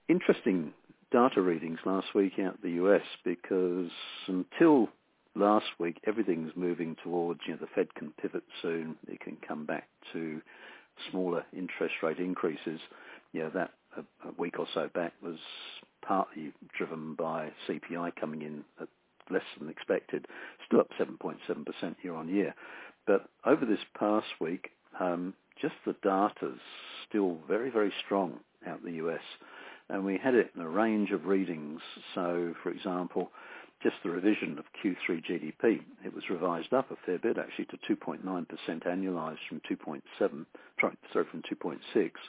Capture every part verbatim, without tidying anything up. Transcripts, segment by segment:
interesting data readings last week out of the U S because until last week, everything's moving towards, you know, the Fed can pivot soon. It can come back to smaller interest rate increases. You know, that a, a week or so back was partly driven by C P I coming in at less than expected, still up seven point seven percent year on year. But over this past week, um, just the data's still very, very strong out in the U S. And we had it in a range of readings. So, for example, just the revision of Q three G D P, it was revised up a fair bit, actually, to two point nine percent annualized from two point seven, sorry, from two point six.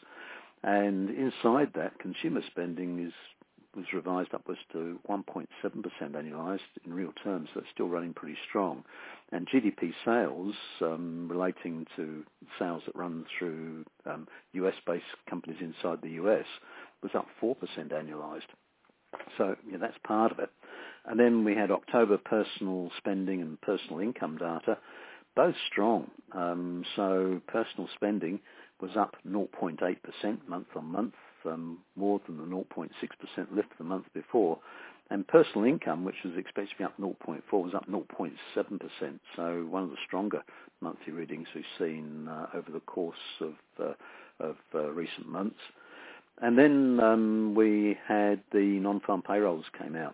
And inside that, consumer spending is was revised upwards to one point seven percent annualized in real terms. That's still running pretty strong. And G D P sales, um, relating to sales that run through um, U S-based companies inside the U S, was up four percent annualized. So yeah, that's part of it. And then we had October personal spending and personal income data, both strong. Um, so personal spending was up zero point eight percent month on month, um, more than the zero point six percent lift the month before. And personal income, which was expected to be up zero point four, was up zero point seven percent. So one of the stronger monthly readings we've seen uh, over the course of, uh, of uh, recent months. And then um, we had the non-farm payrolls came out.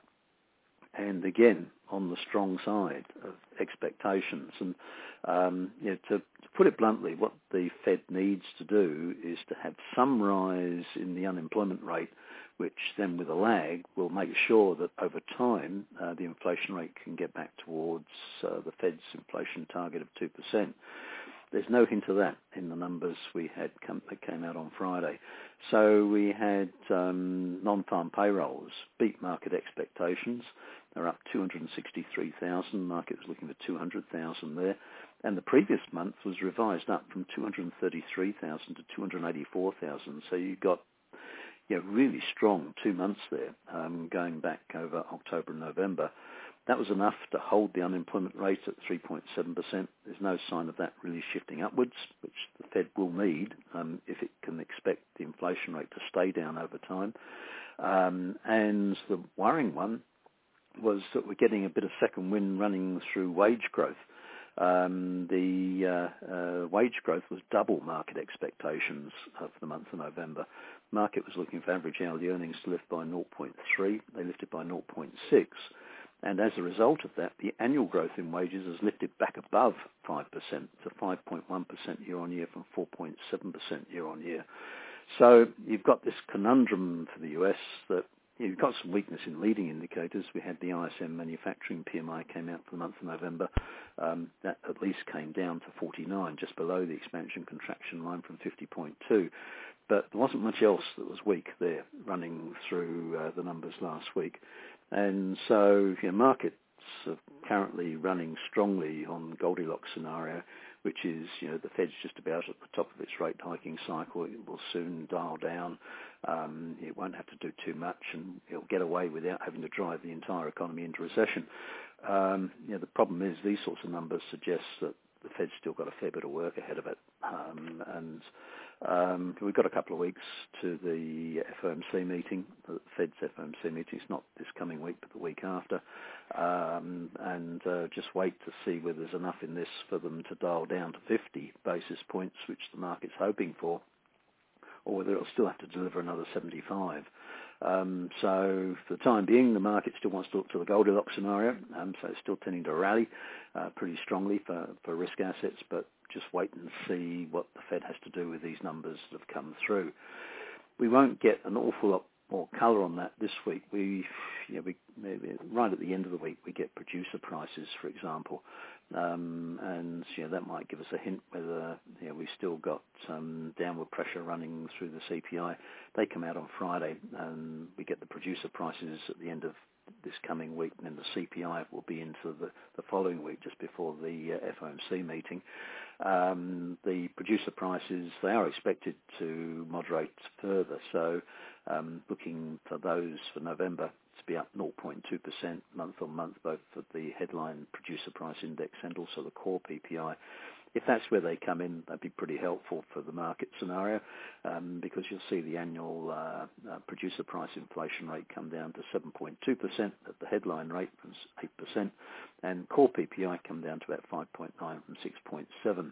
And again, on the strong side of expectations. And um, you know, to, to put it bluntly, what the Fed needs to do is to have some rise in the unemployment rate, which then with a lag will make sure that over time uh, the inflation rate can get back towards uh, the Fed's inflation target of two percent. There's no hint of that in the numbers we had come, that came out on Friday. So we had um, non-farm payrolls beat market expectations. They're up two hundred sixty-three thousand. Market was looking for two hundred thousand there. And the previous month was revised up from two hundred thirty-three thousand to two hundred eighty-four thousand. So you got, you know, really strong two months there, um, going back over October and November. That was enough to hold the unemployment rate at three point seven percent. There's no sign of that really shifting upwards, which the Fed will need um, if it can expect the inflation rate to stay down over time. Um, and the worrying one was that we're getting a bit of second wind running through wage growth. Um, the uh, uh, wage growth was double market expectations for the month of November. Market was looking for average hourly earnings to lift by zero point three. They lifted by zero point six. And as a result of that, the annual growth in wages has lifted back above five percent to five point one percent year on year from four point seven percent year on year. So you've got this conundrum for the U S that you've got some weakness in leading indicators. We had the I S M manufacturing P M I came out for the month of November. Um, that at least came down to forty-nine, just below the expansion contraction line from fifty point two. But there wasn't much else that was weak there running through uh, the numbers last week. And so, you know, markets are currently running strongly on Goldilocks scenario, which is, you know, the Fed's just about at the top of its rate hiking cycle. It will soon dial down. Um, it won't have to do too much, and it'll get away without having to drive the entire economy into recession. Um, you know, the problem is these sorts of numbers suggest that the Fed's still got a fair bit of work ahead of it. Um, and um, we've got a couple of weeks to the F O M C meeting, the Fed's F O M C meeting. It's not this coming week, but the week after. Um, and uh, just wait to see whether there's enough in this for them to dial down to fifty basis points, which the market's hoping for, or whether it'll still have to deliver another seventy-five. Um, so for the time being, the market still wants to look to the Goldilocks scenario, um, so it's still tending to rally uh, pretty strongly for, for risk assets, but just wait and see what the Fed has to do with these numbers that have come through. We won't get an awful lot more colour on that this week. We, you know, we maybe right at the end of the week we get producer prices, for example, um, and you know that might give us a hint whether you know we've still got um, downward pressure running through the C P I. They come out on Friday, and we get the producer prices at the end of this coming week, and then the C P I will be into the, the following week, just before the uh, F O M C meeting. Um, the producer prices, they are expected to moderate further, so um, looking for those for November to be up zero point two percent month on month, both for the headline producer price index and also the core P P I. if that's where they come in, that'd be pretty helpful for the market scenario, um, because you'll see the annual uh, uh, producer price inflation rate come down to seven point two percent at the headline rate from eight percent, and core P P I come down to about five point nine from six point seven.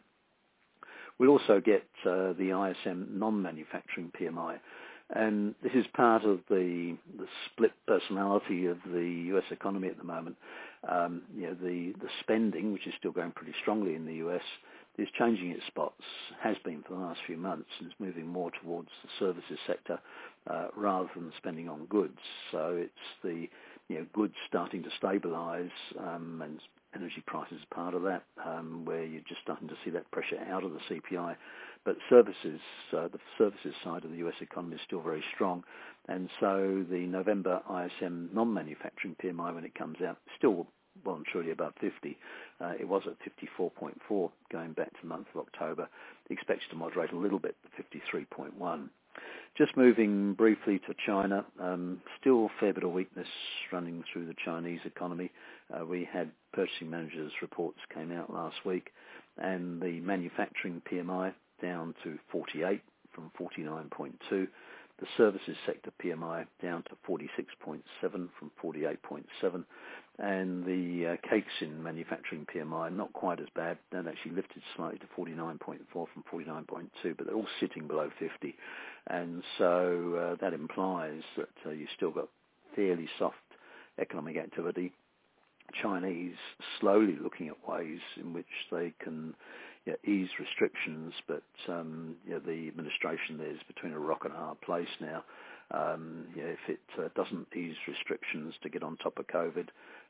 We also get uh, the I S M non-manufacturing P M I, and this is part of the, the split personality of the U S economy at the moment. Um, you know, the, the spending, which is still going pretty strongly in the U S, is changing its spots, has been for the last few months, and is moving more towards the services sector uh, rather than spending on goods. So it's the you know goods starting to stabilise, um, and energy prices are part of that, um, where you're just starting to see that pressure out of the C P I. But services, uh, the services side of the U S economy is still very strong, and so the November I S M non-manufacturing P M I, when it comes out, still well and truly above fifty. Uh, it was at fifty-four point four going back to the month of October. It expects to moderate a little bit to fifty-three point one. Just moving briefly to China, um, still a fair bit of weakness running through the Chinese economy. Uh, we had purchasing managers' reports came out last week, and the manufacturing P M I down to forty-eight from forty-nine point two. The services sector P M I down to forty-six point seven from forty-eight point seven. And the uh, cakes in manufacturing P M I, not quite as bad. That actually lifted slightly to forty-nine point four from forty-nine point two, but they're all sitting below fifty. And so uh, that implies that uh, you've still got fairly soft economic activity. Chinese slowly looking at ways in which they can you know, ease restrictions, but um, you know, the administration there is between a rock and a hard place now. Um, you know, if it uh, doesn't ease restrictions to get on top of COVID,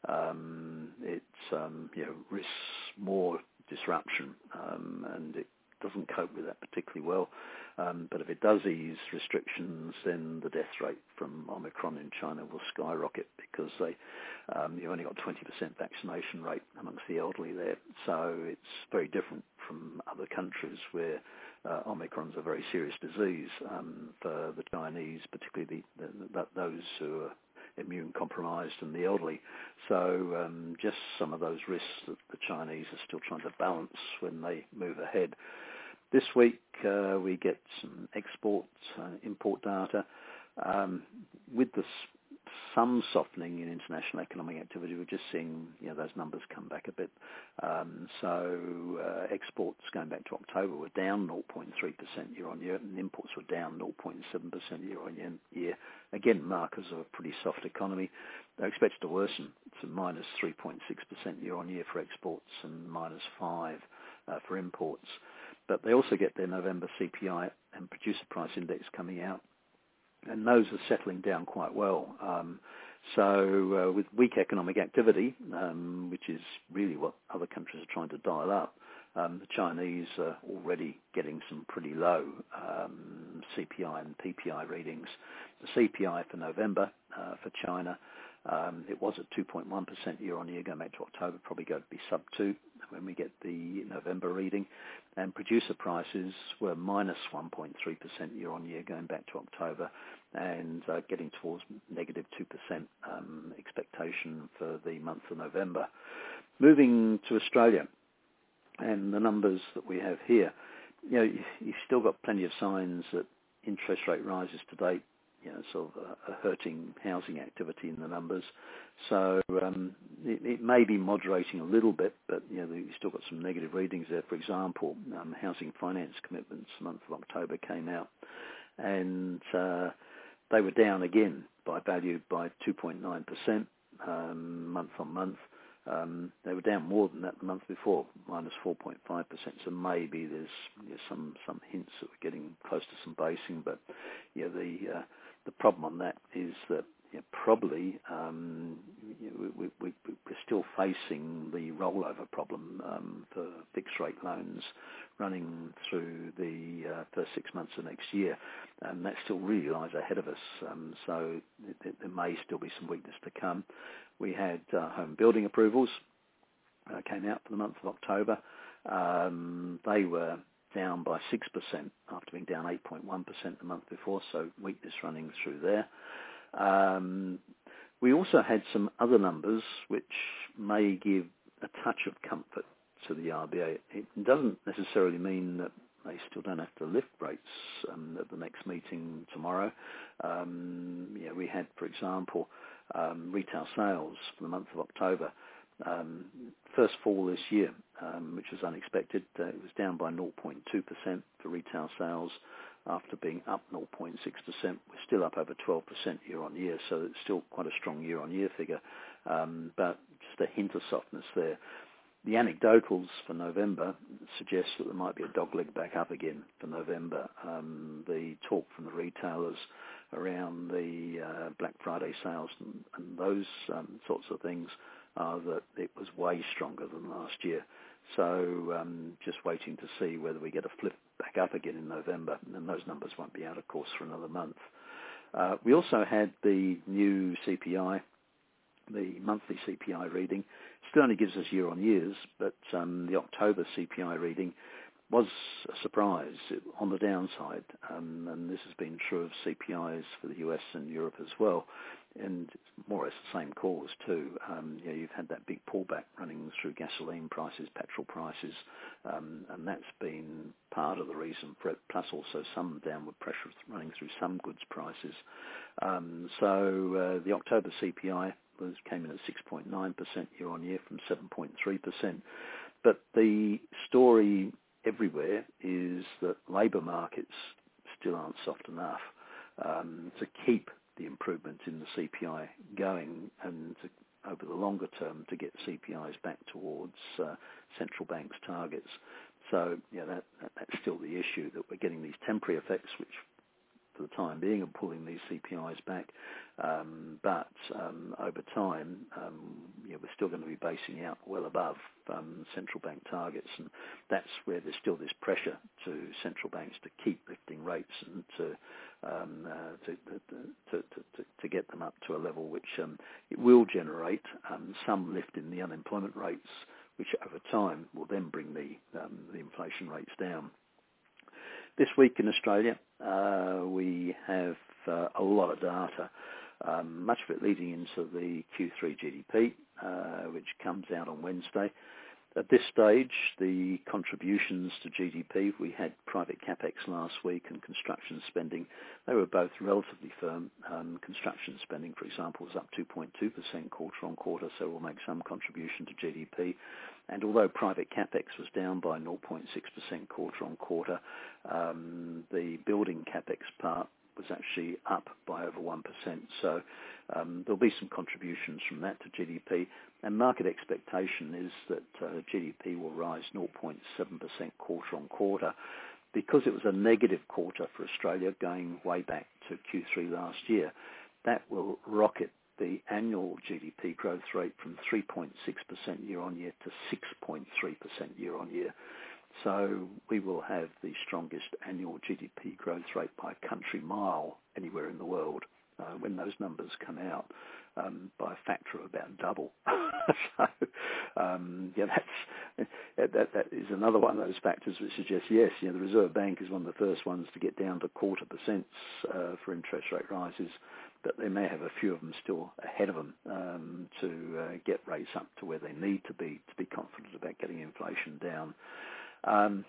um, it um, you know, risks more disruption, um, and it doesn't cope with that particularly well. Um, but if it does ease restrictions, then the death rate from Omicron in China will skyrocket, because they um, you've only got twenty percent vaccination rate amongst the elderly there. So it's very different from other countries where uh, Omicron's a very serious disease um, for the Chinese, particularly the, the, those who are immune compromised and the elderly. So um, just some of those risks that the Chinese are still trying to balance when they move ahead. This week uh, we get some export, uh, import data. Um, with the, some softening in international economic activity, we're just seeing you know, those numbers come back a bit. Um, so uh, exports going back to October were down zero point three percent year on year, and imports were down zero point seven percent year on year. Again, markers of a pretty soft economy. They're expected to worsen to minus three point six percent year on year for exports and minus five uh, for imports. But they also get their November C P I and producer price index coming out, and those are settling down quite well. Um, so uh, with weak economic activity, um, which is really what other countries are trying to dial up, um, the Chinese are already getting some pretty low um, C P I and P P I readings. The C P I for November uh, for China, um, it was at two point one percent year on year going back to October, probably going to be sub two when we get the November reading. And producer prices were minus one point three percent year on year going back to October, and uh, getting towards negative two percent um, expectation for the month of November. Moving to Australia, and the numbers that we have here, you know, you've still got plenty of signs that interest rate rises to date, you know, sort of a, a hurting housing activity in the numbers. So um, it, it may be moderating a little bit, but you know, you've still got some negative readings there. For example, um, housing finance commitments the month of October came out, and uh, they were down again by value by two point nine percent um, month on month. Um, they were down more than that the month before, minus four point five percent. So maybe there's you know, some some hints that we're getting close to some basing, but you know, the uh, the problem on that is that you know, probably um, you know, we, we, we're still facing the rollover problem um, for fixed rate loans running through the uh, first six months of next year, and that still really lies ahead of us. Um, so there, there may still be some weakness to come. We had uh, home building approvals uh, came out for the month of October. Um, they were down by six percent after being down eight point one percent the month before, so weakness running through there. Um, we also had some other numbers which may give a touch of comfort to the R B A. It doesn't necessarily mean that they still don't have to lift rates um, at the next meeting tomorrow. Um, yeah, we had, for example, um, retail sales for the month of October. Um, first fall this year, um, which was unexpected. Uh, it was down by zero point two percent for retail sales after being up zero point six percent. We're still up over twelve percent year on year, so it's still quite a strong year on year figure, um, but just a hint of softness there. The anecdotals for November suggest that there might be a dogleg back up again for November. Um, the talk from the retailers around the uh, Black Friday sales and, and those um, sorts of things are that it was way stronger than last year. So um, just waiting to see whether we get a flip back up again in November, and those numbers won't be out, of course, for another month. Uh, we also had the new C P I, the monthly C P I reading. Still only gives us year on years, but um, the October C P I reading was a surprise on the downside, um, and this has been true of C P Is for the U S and Europe as well, and more or less the same cause too. Um, you know, you've had that big pullback running through gasoline prices, petrol prices, um, and that's been part of the reason for it, plus also some downward pressure running through some goods prices. Um, so uh, the October C P I was, came in at six point nine percent year on year from seven point three percent. But the story everywhere is that labour markets still aren't soft enough um, to keep the improvement in the C P I going, and to, over the longer term to get C P Is back towards uh, central banks' targets. So yeah, that, that, that's still the issue, that we're getting these temporary effects which for the time being are pulling these C P Is back, um, but um, over time um, yeah, we're still going to be basing out well above um, central bank targets, and that's where there's still this pressure to central banks to keep lifting rates and to um, uh, to, to, to, to, to get them up to a level which um, it will generate um, some lift in the unemployment rates, which over time will then bring the um, the inflation rates down. This week in Australia, uh, we have uh, a lot of data, um, much of it leading into the Q three G D P, uh, which comes out on Wednesday. At this stage, the contributions to G D P, we had private capex last week and construction spending. They were both relatively firm. Um, construction spending, for example, was up two point two percent quarter on quarter, so it will make some contribution to G D P. And although private capex was down by zero point six percent quarter on quarter, um, the building capex part was actually up by over one percent. So um, there'll be some contributions from that to G D P. And market expectation is that uh, G D P will rise zero point seven percent quarter on quarter. Because it was a negative quarter for Australia going way back to Q three last year, that will rocket the annual G D P growth rate from three point six percent year on year to six point three percent year on year. So we will have the strongest annual G D P growth rate by a country mile anywhere in the world uh, when those numbers come out, um, by a factor of about double. so um, yeah, that's that, that that is another one of those factors which suggests yes, you know, the Reserve Bank is one of the first ones to get down to quarter percent uh, for interest rate rises, but they may have a few of them still ahead of them um, to uh, get rates up to where they need to be to be confident about getting inflation down. Um,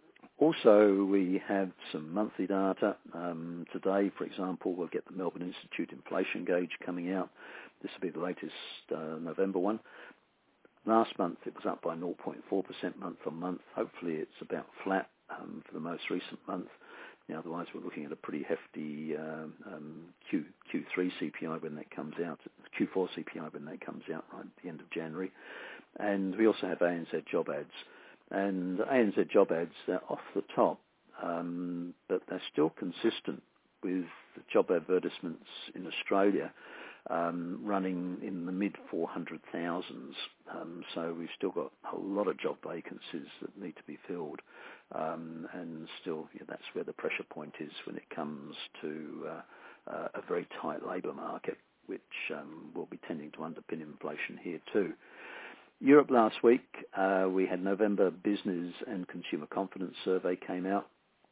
also, we have some monthly data. Um, today, for example, we'll get the Melbourne Institute Inflation Gauge coming out. This will be the latest uh, November one. Last month, it was up by zero point four percent month on month. Hopefully, it's about flat um, for the most recent month. Now, otherwise, we're looking at a pretty hefty um, um, Q, Q3 C P I when that comes out, Q four C P I when that comes out right at the end of January. And we also have A N Z job ads. And A N Z job ads, they're off the top, um, but they're still consistent with the job advertisements in Australia um, running in the mid four hundred thousands. Um, so we've still got a lot of job vacancies that need to be filled. Um, and still, yeah, that's where the pressure point is when it comes to uh, uh, a very tight labour market, which um, will be tending to underpin inflation here too. Europe last week, uh, we had November Business and Consumer Confidence Survey came out.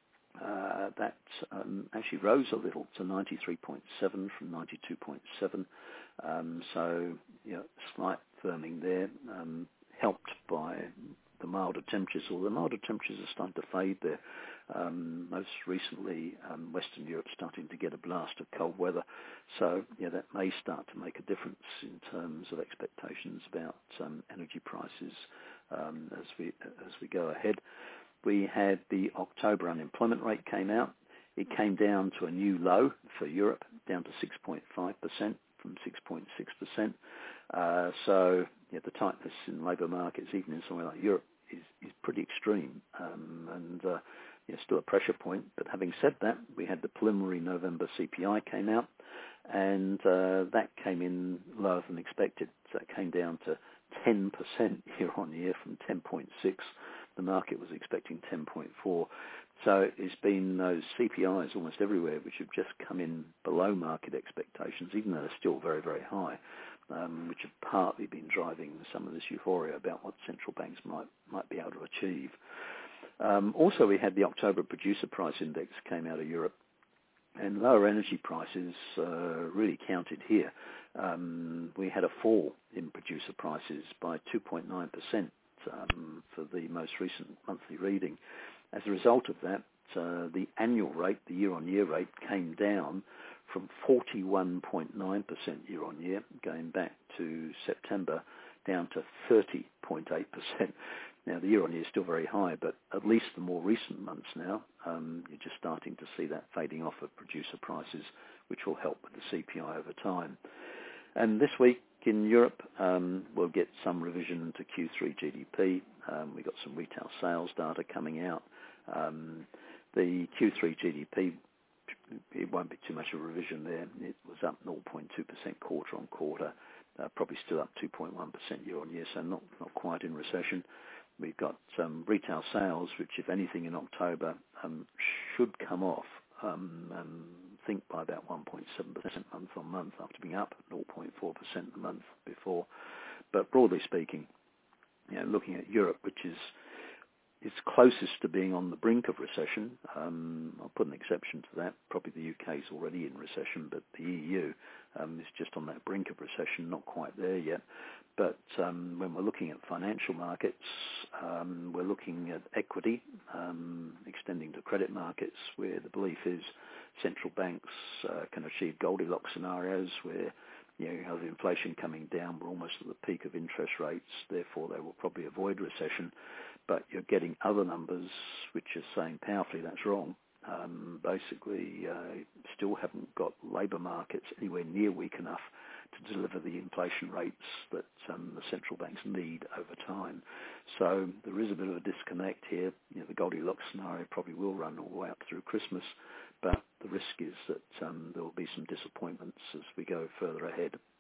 Uh, that um, actually rose a little to ninety-three point seven from ninety-two point seven. Um, so, you know, slight firming there, um, helped by the milder temperatures, or the milder temperatures are starting to fade there. Um, most recently, um, Western Europe starting to get a blast of cold weather. So, yeah, that may start to make a difference in terms of expectations about um, energy prices um, as we as we go ahead. We had the October unemployment rate came out. It came down to a new low for Europe, down to six point five percent from six point six percent. Uh, so, yeah, the tightness in labour markets, even in somewhere like Europe, is, is pretty extreme, um, and uh, yeah, still a pressure point. But having said that, we had the preliminary November C P I came out, and uh, that came in lower than expected. So it came down to ten percent year on year from ten point six. The market was expecting ten point four. So it's been those C P Is almost everywhere which have just come in below market expectations, even though they're still very, very high, um, which have partly been driving some of this euphoria about what central banks might might be able to achieve. Um, also, we had the October Producer Price Index came out of Europe, and lower energy prices uh, really counted here. Um, we had a fall in producer prices by two point nine percent um, for the most recent monthly reading. As a result of that, uh, the annual rate, the year-on-year rate, came down from forty-one point nine percent year-on-year, going back to September, down to thirty point eight percent. Now, the year-on-year is still very high, but at least the more recent months now, um, you're just starting to see that fading off of producer prices, which will help with the C P I over time. And this week in Europe, um, we'll get some revision to Q three G D P. Um, we've got some retail sales data coming out. Um, the Q three G D P, it won't be too much of a revision there. It was up zero point two percent quarter on quarter, uh, probably still up two point one percent year on year, so not, not quite in recession. We've got um, retail sales, which, if anything, in October um, should come off, um, um, I think by about one point seven percent month on month, after being up zero point four percent the month before. But broadly speaking, you know, looking at Europe, which is is closest to being on the brink of recession. Um, I'll put an exception to that. Probably the U K is already in recession, but the E U um, is just on that brink of recession, not quite there yet. But um, when we're looking at financial markets, um, we're looking at equity, um, extending to credit markets, where the belief is central banks uh, can achieve Goldilocks scenarios where you know, you have inflation coming down, we're almost at the peak of interest rates, therefore they will probably avoid recession. But you're getting other numbers which are saying powerfully that's wrong. Um, basically, uh, still haven't got labour markets anywhere near weak enough to deliver the inflation rates that um, the central banks need over time. So there is a bit of a disconnect here. You know, the Goldilocks scenario probably will run all the way up through Christmas, but the risk is that um, there will be some disappointments as we go further ahead.